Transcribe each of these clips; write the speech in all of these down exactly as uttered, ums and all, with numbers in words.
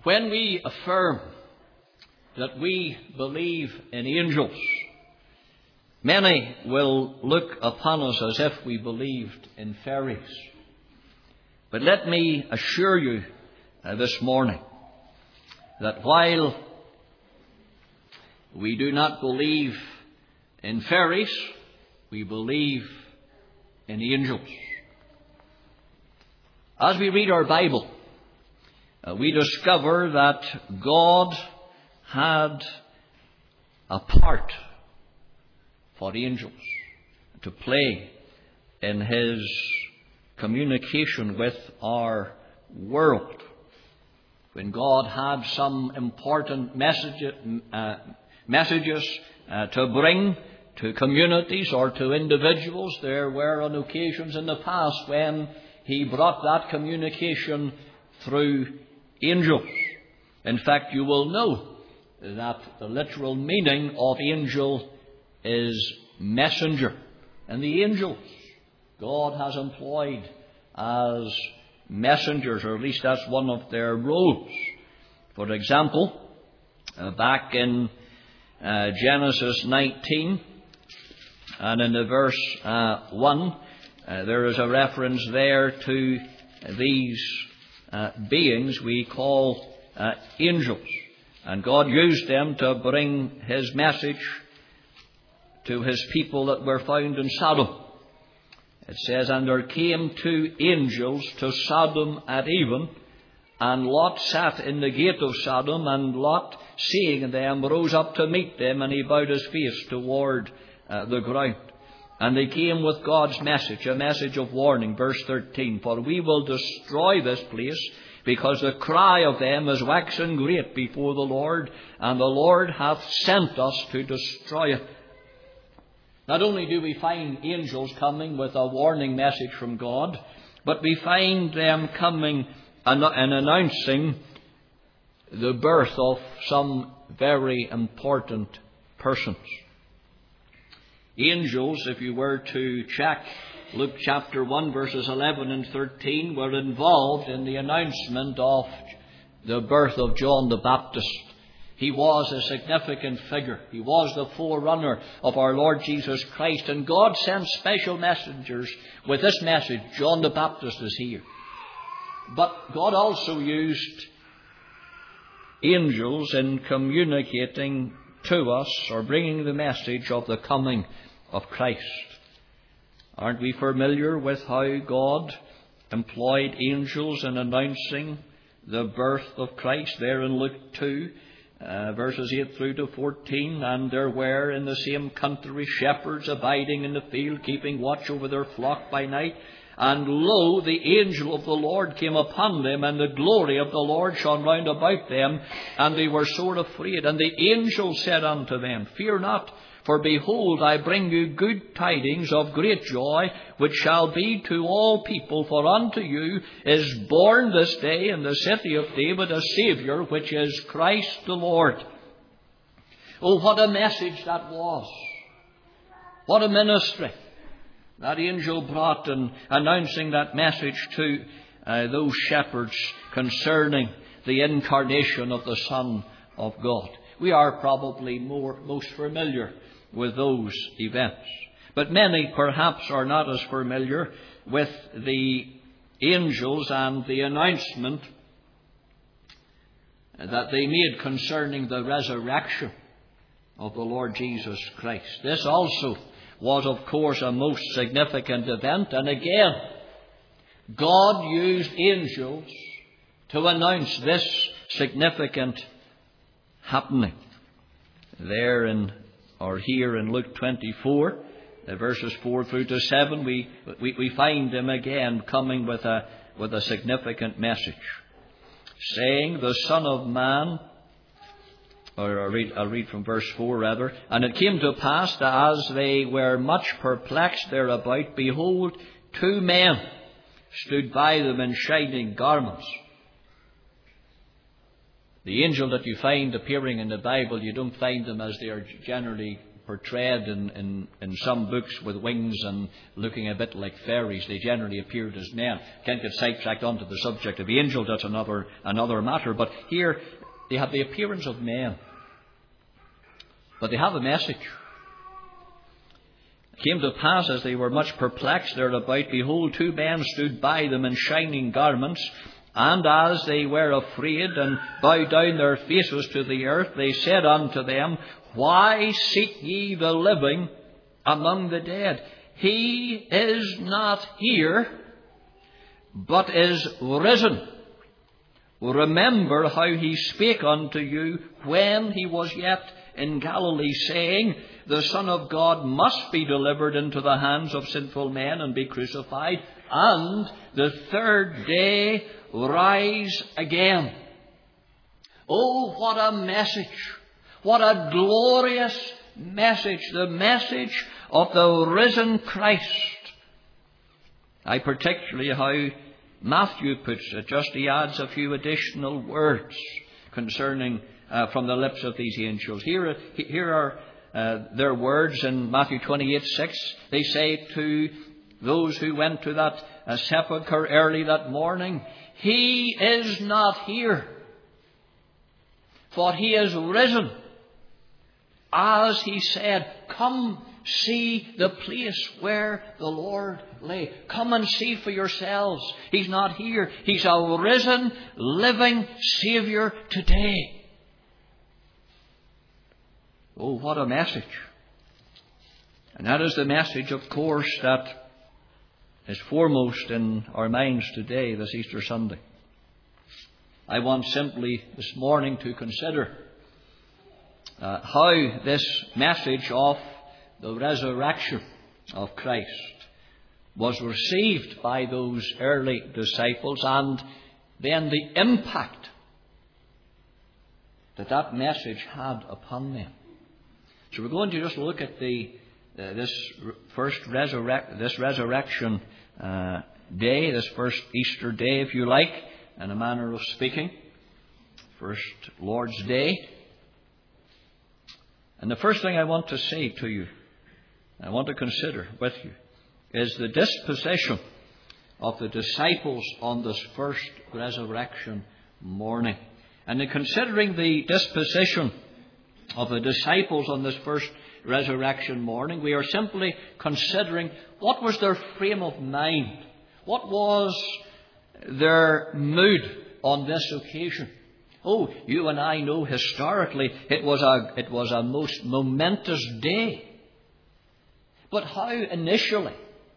When we affirm that we believe in angels, many will look upon us as if we believed in fairies. But let me assure you uh, this morning that while we do not believe in fairies, we believe in angels. As we read our Bible, uh, we discover that God had a part for angels to play in His communication with our world. When God had some important message, uh, messages uh, to bring to communities or to individuals, there were on occasions in the past when He brought that communication through angels. In fact, you will know that the literal meaning of angel is messenger. And the angels God has employed as messengers, or at least that's one of their roles. For example, uh, back in uh, Genesis nineteen, and in the verse uh, one, uh, there is a reference there to these uh, beings we call uh, angels. And God used them to bring His message to His people that were found in Sodom. It says, "And there came two angels to Sodom at even, and Lot sat in the gate of Sodom, and Lot, seeing them, rose up to meet them, and he bowed his face toward uh, the ground. And they came with God's message, a message of warning." Verse thirteen, "For we will destroy this place, because the cry of them is waxen great before the Lord, and the Lord hath sent us to destroy it." Not only do we find angels coming with a warning message from God, but we find them coming and announcing the birth of some very important persons. Angels, if you were to check Luke chapter one, verses eleven and thirteen, were involved in the announcement of the birth of John the Baptist. He was a significant figure. He was the forerunner of our Lord Jesus Christ. And God sent special messengers with this message: John the Baptist is here. But God also used angels in communicating to us, or bringing the message of the coming of Christ. Aren't we familiar with how God employed angels in announcing the birth of Christ? There in Luke two, Uh, verses eight through to fourteen, "And there were in the same country shepherds abiding in the field, keeping watch over their flock by night. And lo, the angel of the Lord came upon them, and the glory of the Lord shone round about them, and they were sore afraid. And the angel said unto them, Fear not, for behold, I bring you good tidings of great joy, which shall be to all people. For unto you is born this day in the city of David a Saviour, which is Christ the Lord." Oh, what a message that was. What a ministry that angel brought in announcing that message to uh, those shepherds concerning the incarnation of the Son of God. We are probably more most familiar with those events. But many perhaps are not as familiar with the angels and the announcement that they made concerning the resurrection of the Lord Jesus Christ. This also was, of course, a most significant event. And again, God used angels to announce this significant happening. There in or here in Luke twenty-four, uh, verses four through to seven, we, we we find them again coming with a with a significant message, saying, "The Son of Man," or I'll read, I'll read from verse four rather. "And it came to pass that as they were much perplexed thereabout, behold, two men stood by them in shining garments." The angel that you find appearing in the Bible, you don't find them as they are generally portrayed in, in, in some books with wings and looking a bit like fairies. They generally appeared as men. Can't get sidetracked onto the subject of angels. That's another, another matter. But here they have the appearance of men. But they have a message. It came to pass, as they were much perplexed thereabout, behold, two men stood by them in shining garments. And as they were afraid and bowed down their faces to the earth, they said unto them, Why seek ye the living among the dead? He is not here, but is risen. Remember how he spake unto you when he was yet in Galilee, saying, The Son of God must be delivered into the hands of sinful men and be crucified, and the third day rise again. Oh, what a message! What a glorious message! The message of the risen Christ. I particularly how Matthew puts it, just he adds a few additional words concerning uh, from the lips of these angels. Here, here are uh, their words in Matthew twenty-eight six. They say to those who went to that uh, sepulchre early that morning, He is not here, for He is risen. As He said, come see the place where the Lord lay. Come and see for yourselves. He's not here. He's a risen, living Saviour today. Oh, what a message. And that is the message, of course, that is foremost in our minds today, this Easter Sunday. I want simply this morning to consider uh, how this message of the resurrection of Christ was received by those early disciples, and then the impact that that message had upon them. So we're going to just look at the uh, this first resurrect this resurrection uh, day, this first Easter day, if you like, in a manner of speaking, first Lord's Day. And the first thing I want to say to you, I want to consider with you, is the disposition of the disciples on this first resurrection morning. And in considering the disposition of the disciples on this first resurrection morning, we are simply considering what was their frame of mind, what was their mood on this occasion. Oh, you and I know historically it was a it was a most momentous day. But how initially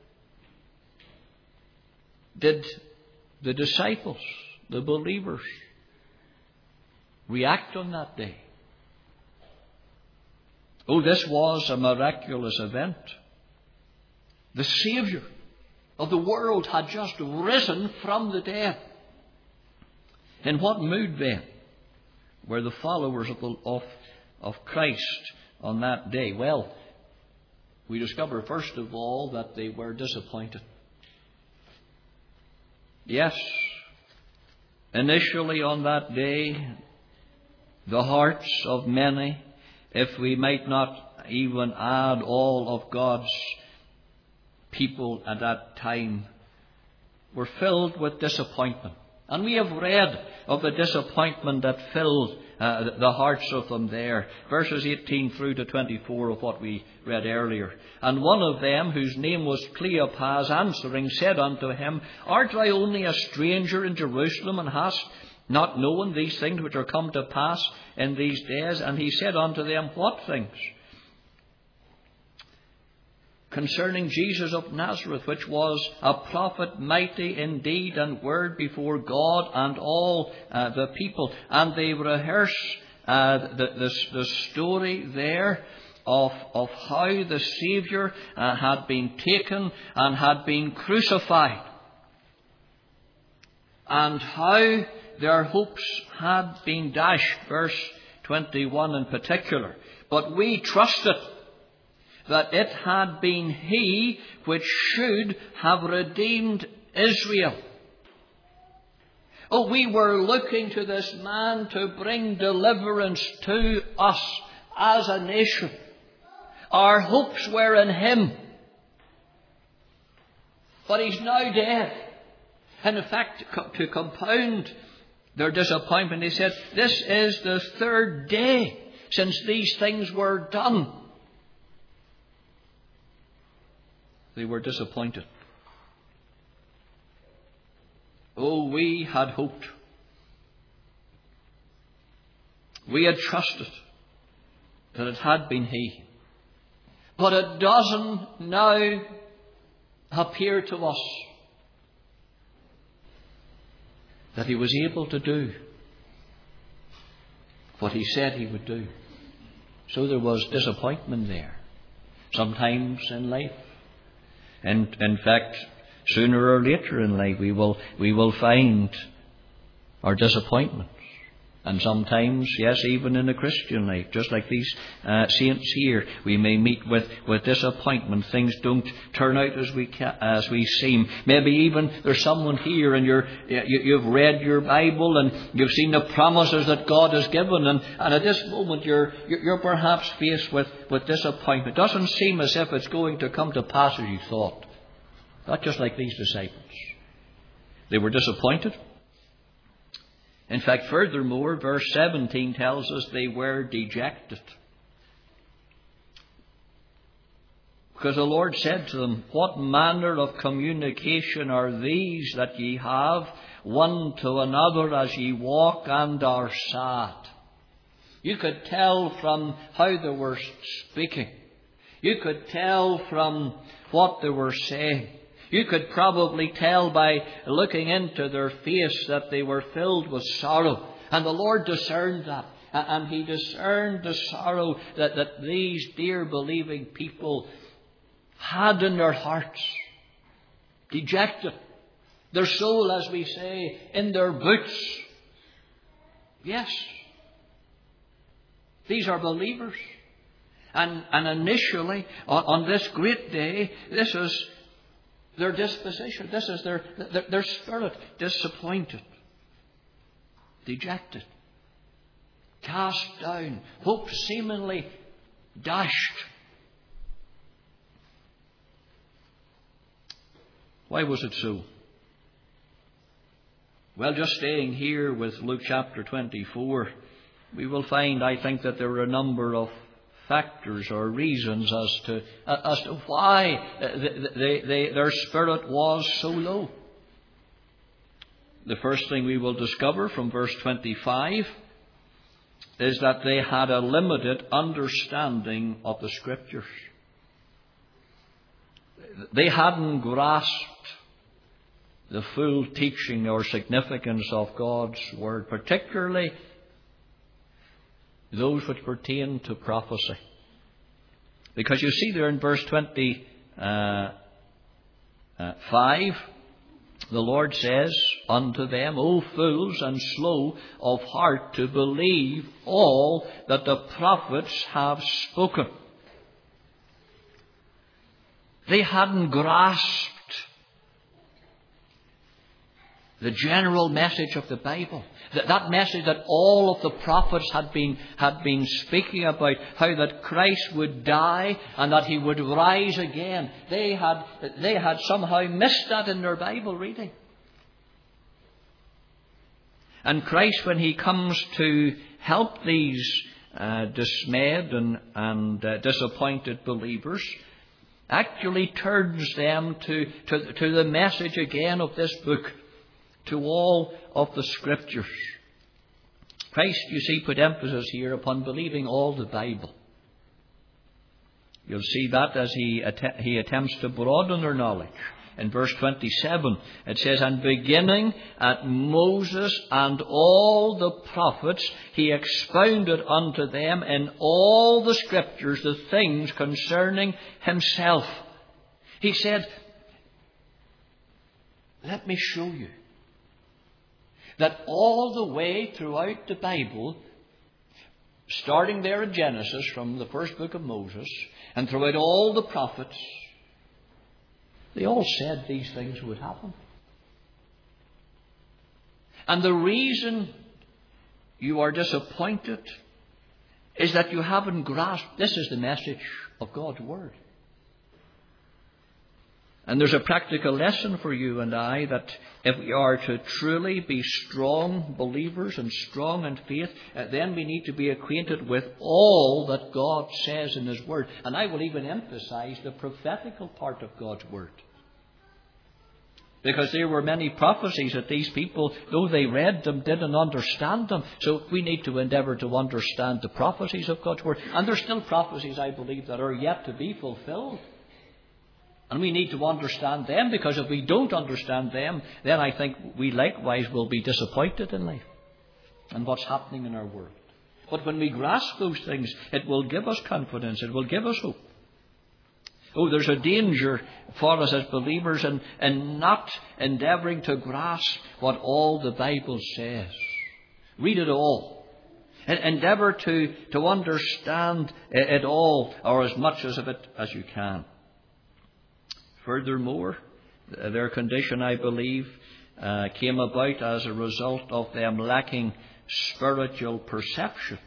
did the disciples, the believers, react on that day? Oh, this was a miraculous event. The Saviour of the world had just risen from the dead. In what mood then were the followers of, the, of, of Christ on that day? Well, we discover first of all that they were disappointed. Yes, initially on that day, the hearts of many, if we might not even add all of God's people at that time, were filled with disappointment. And we have read of the disappointment that filled uh, the hearts of them there. Verses eighteen through to twenty-four of what we read earlier. And one of them, whose name was Cleopas, answering, said unto him, Art thou only a stranger in Jerusalem, and hast not known these things which are come to pass in these days? And he said unto them, What things? Concerning Jesus of Nazareth, which was a prophet, mighty in deed and word before God and all uh, the people. And they rehearse uh, the, the, the story there of, of how the Saviour uh, had been taken and had been crucified, and how their hopes had been dashed, verse twenty-one in particular. But we trusted that it had been He which should have redeemed Israel. Oh, we were looking to this man to bring deliverance to us as a nation. Our hopes were in him. But he's now dead. And in fact, to compound their disappointment, he said, this is the third day since these things were done. They were disappointed. Oh, we had hoped. We had trusted that it had been he. But it doesn't now appear to us that he was able to do what he said he would do. So there was disappointment there. Sometimes in life. And in fact, sooner or later in life we will we will find our disappointments. And sometimes, yes, even in a Christian life, just like these uh, saints here, we may meet with, with disappointment. Things don't turn out as we ca- as we seem. Maybe even there's someone here and you're, you, you've read your Bible and you've seen the promises that God has given, and, and at this moment you're, you're you're perhaps faced with, with disappointment. It doesn't seem as if it's going to come to pass as you thought. Not just like these disciples. They were disappointed. In fact, furthermore, verse seventeen tells us they were dejected. Because the Lord said to them, what manner of communication are these that ye have one to another as ye walk and are sad? You could tell from how they were speaking. You could tell from what they were saying. You could probably tell by looking into their face that they were filled with sorrow. And the Lord discerned that. And he discerned the sorrow that, that these dear believing people had in their hearts. Dejected. Their soul, as we say, in their boots. Yes. These are believers. And, and initially, on, on this great day, this is their disposition. This is their, their, their spirit. Disappointed. Dejected. Cast down. Hope seemingly dashed. Why was it so? Well, just staying here with Luke chapter twenty-four, we will find, I think, that there are a number of factors or reasons as to as to why they, they, they, their spirit was so low. The first thing we will discover from verse twenty-five is that they had a limited understanding of the Scriptures. They hadn't grasped the full teaching or significance of God's Word, particularly those which pertain to prophecy. Because you see there in verse twenty-five, the Lord says unto them, O fools and slow of heart to believe all that the prophets have spoken. They hadn't grasped the general message of the Bible. That, that message that all of the prophets had been, had been speaking about. How that Christ would die and that he would rise again. They had, they had somehow missed that in their Bible reading. And Christ, when he comes to help these uh, dismayed and, and uh, disappointed believers, actually turns them to, to, to the message again of this book. To all of the Scriptures. Christ, you see, put emphasis here upon believing all the Bible. You'll see that as he, att- he attempts to broaden their knowledge. In verse twenty-seven, it says, And beginning at Moses and all the prophets, he expounded unto them in all the Scriptures the things concerning himself. He said, let me show you that all the way throughout the Bible, starting there in Genesis from the first book of Moses, and throughout all the prophets, they all said these things would happen. And the reason you are disappointed is that you haven't grasped this is the message of God's Word. And there's a practical lesson for you and I that if we are to truly be strong believers and strong in faith, uh, then we need to be acquainted with all that God says in His Word. And I will even emphasize the prophetical part of God's Word. Because there were many prophecies that these people, though they read them, didn't understand them. So we need to endeavour to understand the prophecies of God's Word. And there's still prophecies, I believe, that are yet to be fulfilled. And we need to understand them, because if we don't understand them, then I think we likewise will be disappointed in life and what's happening in our world. But when we grasp those things, it will give us confidence, it will give us hope. Oh, there's a danger for us as believers in, in not endeavouring to grasp what all the Bible says. Read it all. Endeavour to, to understand it all, or as much of it as you can. Furthermore, their condition, I believe, uh, came about as a result of them lacking spiritual perception.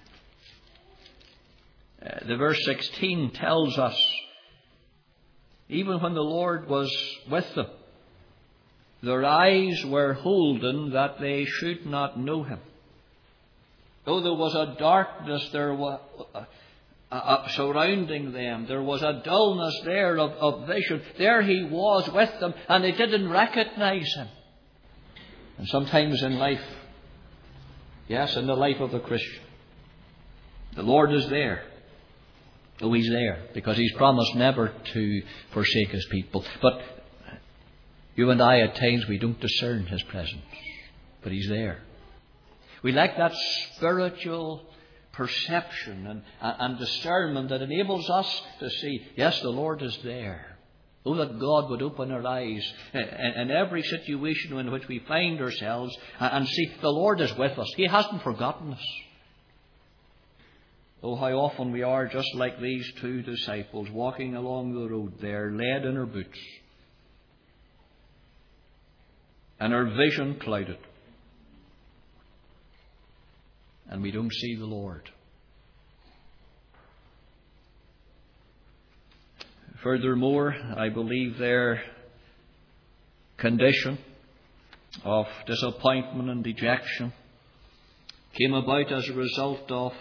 Uh, the verse sixteen tells us, even when the Lord was with them, their eyes were holden that they should not know Him. Though there was a darkness there was, uh, uh, surrounding them, there was a dullness there of, of vision. There He was with them, and they didn't recognize Him. And sometimes in life, yes, in the life of the Christian, the Lord is there. Oh, He's there, because He's promised never to forsake His people. But you and I, at times, we don't discern His presence. But He's there. We lack that spiritual perception and, and discernment that enables us to see, yes, the Lord is there. Oh, that God would open our eyes in every situation in which we find ourselves and see the Lord is with us. He hasn't forgotten us. Oh, how often we are just like these two disciples walking along the road there, led in our boots, and our vision clouded, and we don't see the Lord. Furthermore, I believe their condition of disappointment and dejection came about as a result of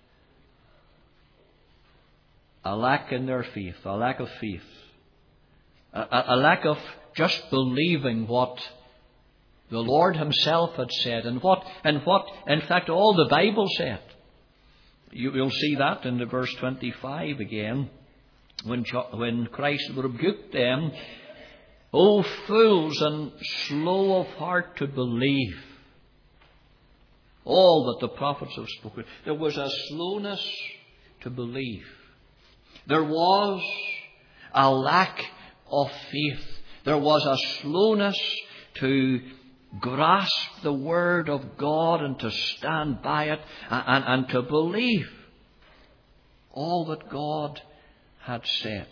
a lack in their faith, a lack of faith, a, a lack of just believing what the Lord Himself had said, and what, and what, in fact, all the Bible said. You, you'll see that in the verse twenty-five again, when when Christ rebuked them, "O fools and slow of heart to believe all that the prophets have spoken." There was a slowness to believe. There was a lack of faith. There was a slowness to grasp the Word of God and to stand by it and, and, and to believe all that God had said.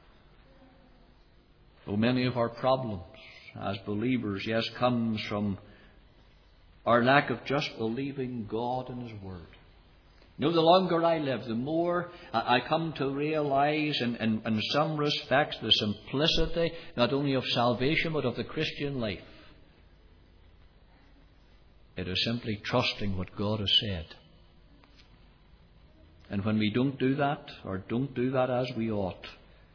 So many of our problems as believers, yes, comes from our lack of just believing God and His Word. You know, the longer I live, the more I come to realize in, in, in some respects the simplicity not only of salvation but of the Christian life. It is simply trusting what God has said. And when we don't do that, or don't do that as we ought,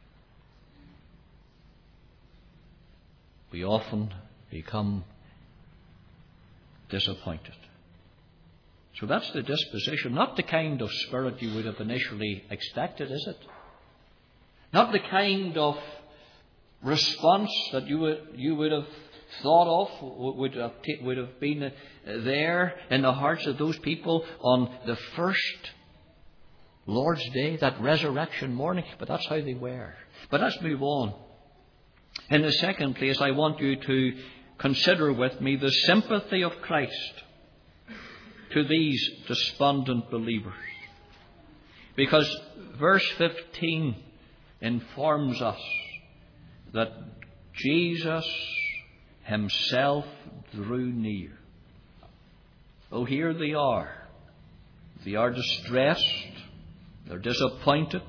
we often become disappointed. So that's the disposition, not the kind of spirit you would have initially expected, is it? Not the kind of response that you would you would have thought of, would have, would have been there in the hearts of those people on the first Lord's Day, that resurrection morning. But that's how they were. But let's move on. In the second place, I want you to consider with me the sympathy of Christ to these despondent believers. Because verse fifteen informs us that Jesus Himself drew near. Oh, here they are. They are distressed. They're disappointed,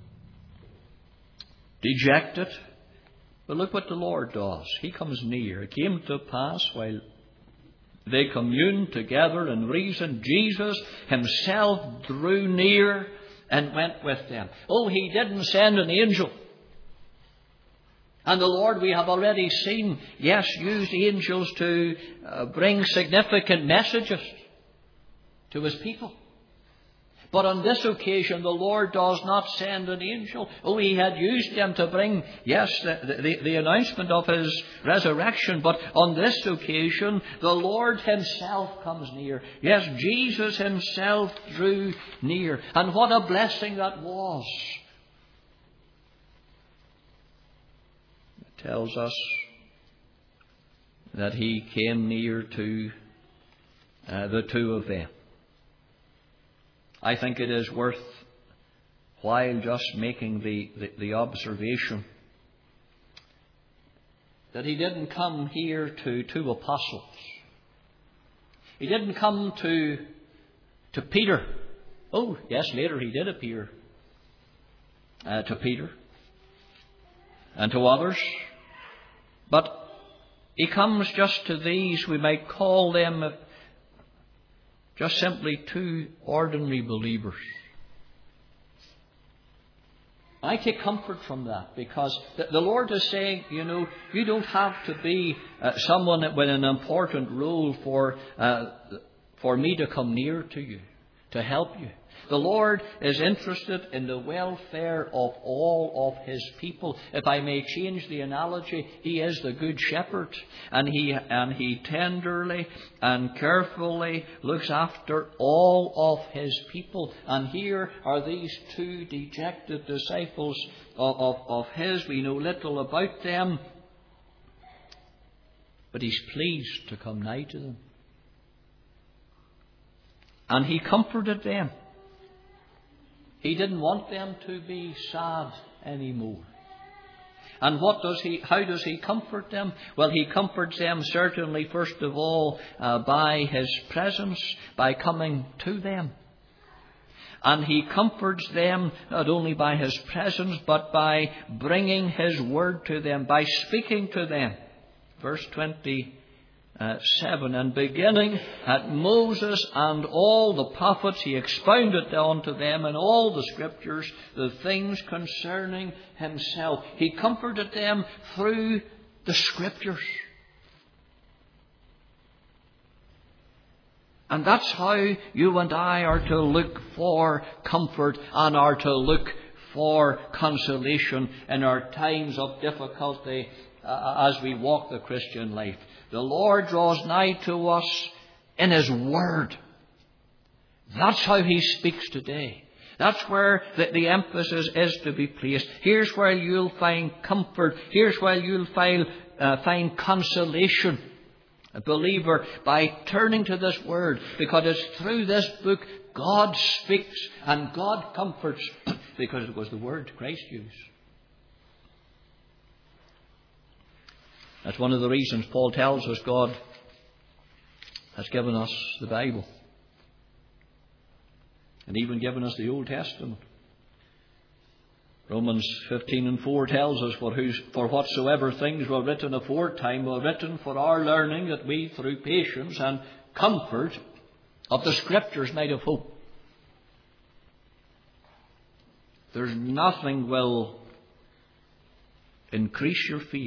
dejected. But look what the Lord does. He comes near. It came to pass while they communed together and reasoned, Jesus himself drew near and went with them. Oh, he didn't send an angel. And the Lord, we have already seen, yes, used angels to uh, bring significant messages to his people. But on this occasion, the Lord does not send an angel. Oh, he had used them to bring, yes, the, the, the announcement of his resurrection. But on this occasion, the Lord himself comes near. Yes, Jesus himself drew near. And what a blessing that was. It tells us that he came near to uh, the two of them. I think it is worth while just making the, the, the observation that he didn't come here to two apostles. He didn't come to, to Peter. Oh, yes, later he did appear uh, to Peter and to others. But he comes just to these, we might call them just simply two ordinary believers. I take comfort from that because the Lord is saying, you know, you don't have to be uh, someone with an important role for uh, for me to come near to you, to help you. The Lord is interested in the welfare of all of his people. If I may change the analogy, he is the good shepherd, and he and he tenderly and carefully looks after all of his people. And here are these two dejected disciples of, of, of his. We know little about them, but he's pleased to come nigh to them. And he comforted them. He didn't want them to be sad anymore. And what does he, how does he comfort them? Well, he comforts them certainly, first of all, uh, by his presence, by coming to them. And he comforts them not only by his presence, but by bringing his word to them, by speaking to them. Verse twenty. Uh, seven, and beginning at Moses and all the prophets, he expounded unto them in all the scriptures the things concerning himself. He comforted them through the scriptures. And that's how you and I are to look for comfort and are to look for consolation in our times of difficulty uh, as we walk the Christian life. The Lord draws nigh to us in his word. That's how he speaks today. That's where the, the emphasis is to be placed. Here's where you'll find comfort. Here's where you'll find, uh, find consolation, a believer, by turning to this word. Because it's through this book God speaks and God comforts, because it was the word Christ used. That's one of the reasons Paul tells us God has given us the Bible. And even given us the Old Testament. Romans fifteen and four tells us, for, whose, for whatsoever things were written aforetime were written for our learning, that we through patience and comfort of the Scriptures might have hope. There's nothing will increase your faith,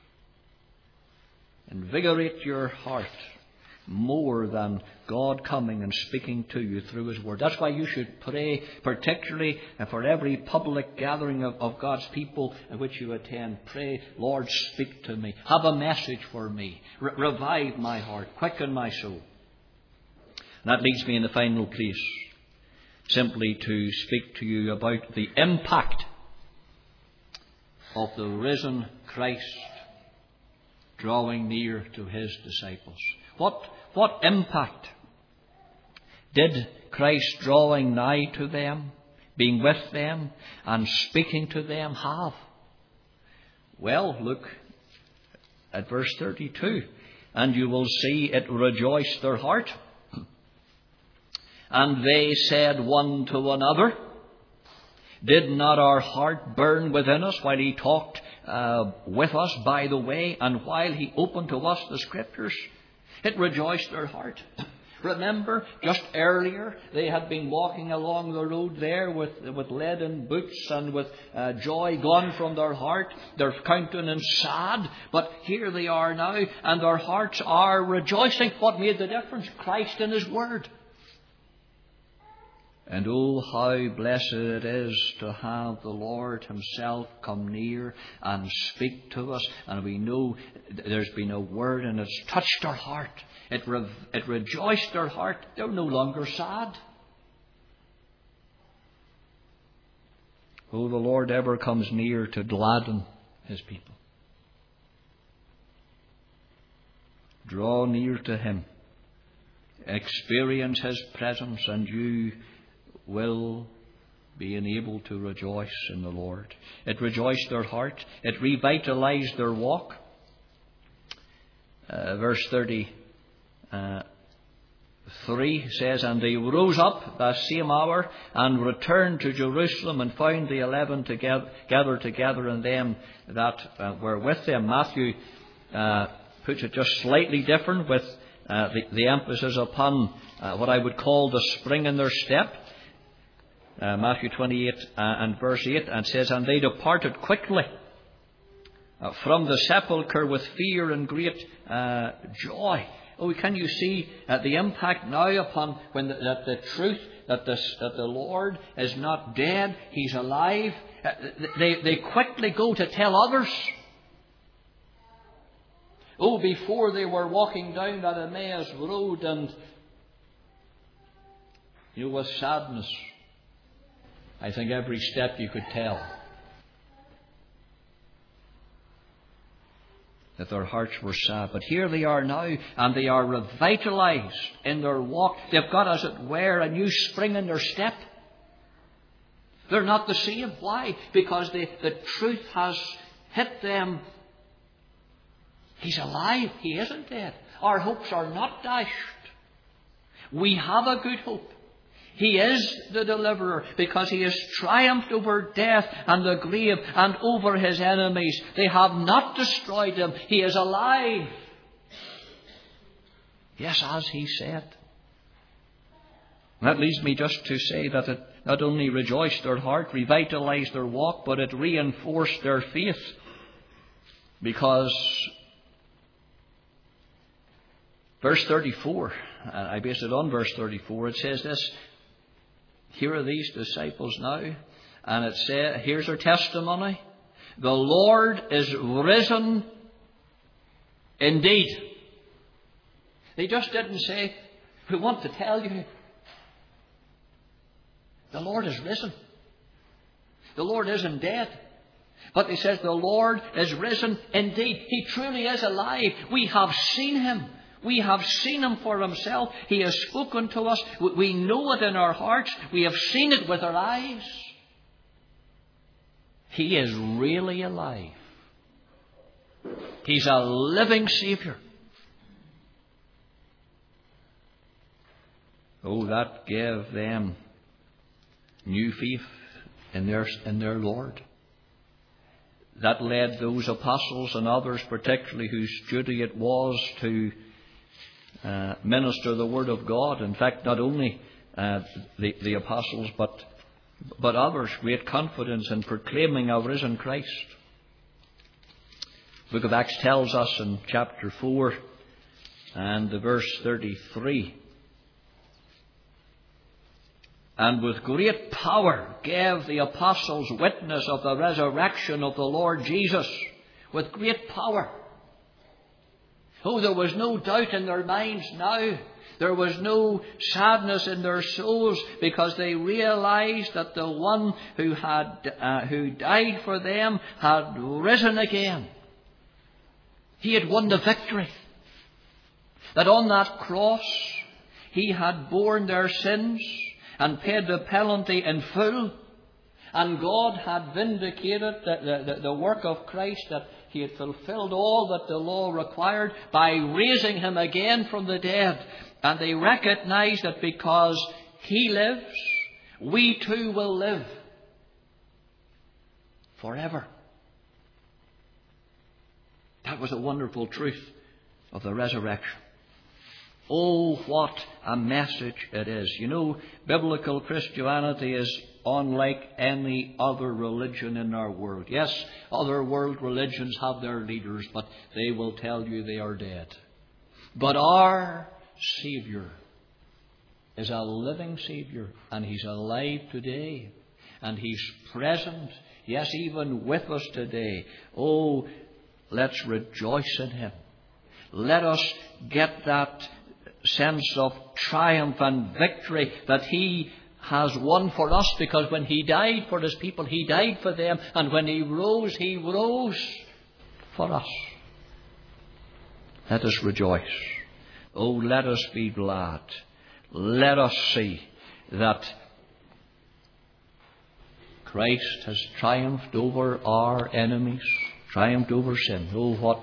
invigorate your heart more than God coming and speaking to you through his word. That's why you should pray, particularly for every public gathering of, of God's people in which you attend. Pray, Lord, speak to me. Have a message for me. Re- revive my heart. Quicken my soul. And that leads me in the final place, simply to speak to you about the impact of the risen Christ drawing near to his disciples. What, what impact did Christ drawing nigh to them, being with them and speaking to them have? Well, look at verse thirty-two. And you will see it rejoiced their heart. And they said one to another, Did not our heart burn within us while he talked uh, with us by the way, and while he opened to us the Scriptures? It rejoiced their heart. Remember, just earlier, they had been walking along the road there with, with leaden boots and with uh, joy gone from their heart, their countenance sad. But here they are now, and their hearts are rejoicing. What made the difference? Christ and His Word. And oh, how blessed it is to have the Lord Himself come near and speak to us. And we know there's been a word and it's touched our heart. It, re- it rejoiced our heart. They're no longer sad. Oh, the Lord ever comes near to gladden His people. Draw near to Him. Experience His presence, and you will be enabled to rejoice in the Lord. It rejoiced their heart. It revitalized their walk. Uh, verse thirty-three says, And they rose up that same hour and returned to Jerusalem, and found the eleven together, gathered together, and them that uh, were with them. Matthew uh, puts it just slightly different, with uh, the, the emphasis upon uh, what I would call the spring in their step. Uh, Matthew twenty-eight uh, and verse eight, and says, And they departed quickly uh, from the sepulchre with fear and great uh, joy. Oh, can you see uh, the impact now upon when the, that the truth that the, that the Lord is not dead, He's alive? Uh, they, they quickly go to tell others. Oh, before they were walking down that Emmaus road, and you know, with sadness, I think every step you could tell that their hearts were sad. But here they are now, and they are revitalized in their walk. They've got, as it were, a new spring in their step. They're not the same. Why? Because the, the truth has hit them. He's alive. He isn't dead. Our hopes are not dashed. We have a good hope. He is the deliverer, because He has triumphed over death and the grave and over His enemies. They have not destroyed Him. He is alive. Yes, as He said. That leads me just to say that it not only rejoiced their heart, revitalized their walk, but it reinforced their faith. Because verse thirty-four, I base it on verse thirty-four, it says this, Here are these disciples now, and it says, here's their testimony. The Lord is risen indeed. They just didn't say, we want to tell you. The Lord is risen. The Lord isn't dead. But they says, the Lord is risen indeed. He truly is alive. We have seen Him. We have seen Him for Himself. He has spoken to us. We know it in our hearts. We have seen it with our eyes. He is really alive. He's a living Saviour. Oh, that gave them new faith in their, in their Lord. That led those apostles and others, particularly whose duty it was to Uh, minister the Word of God. In fact, not only uh, the, the apostles, but but others, great confidence in proclaiming a risen Christ. The book of Acts tells us in chapter four and the verse thirty-three, And with great power gave the apostles witness of the resurrection of the Lord Jesus. With great power. Oh, there was no doubt in their minds now. There was no sadness in their souls, because they realized that the one who had uh, who died for them had risen again. He had won the victory. That on that cross He had borne their sins and paid the penalty in full. And God had vindicated the, the, the work of Christ, that He had fulfilled all that the law required by raising Him again from the dead. And they recognized that because He lives, we too will live. forever. That was a wonderful truth of the resurrection. Oh, what a message it is. You know, biblical Christianity is unlike any other religion in our world. Yes, other world religions have their leaders, but they will tell you they are dead. But our Saviour is a living Saviour, and He's alive today, and He's present, yes, even with us today. Oh, let's rejoice in Him. Let us get that sense of triumph and victory that He has won for us, because when He died for His people, He died for them, and when He rose, He rose for us. Let us rejoice. Oh, let us be glad. Let us see that Christ has triumphed over our enemies, triumphed over sin. Oh, what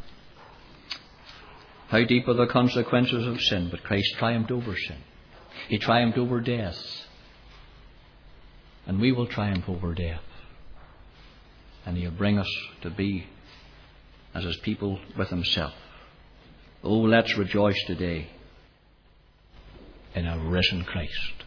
How deep are the consequences of sin, but Christ triumphed over sin. He triumphed over death. And we will triumph over death. And He'll bring us to be as His people with Himself. Oh, let's rejoice today in a risen Christ.